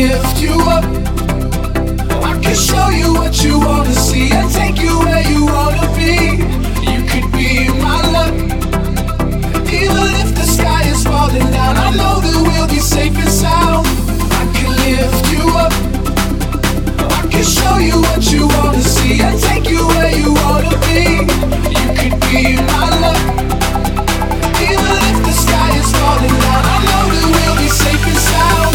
lift you up. I can show you what you wanna see and take you where you wanna be. You could be my luck. Even if the sky is falling down, I know that we'll be safe and sound. I can lift you up. I can show you what you wanna see and take you where you wanna be. You could be my luck. Even if the sky is falling down, I know that we'll be safe and sound.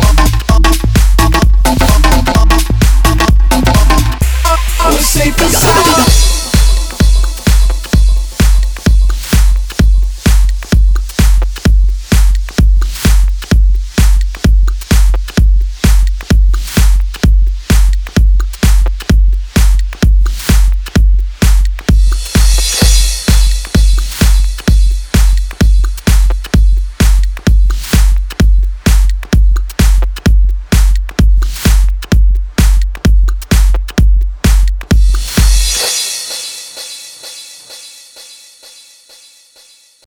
Safe and sound.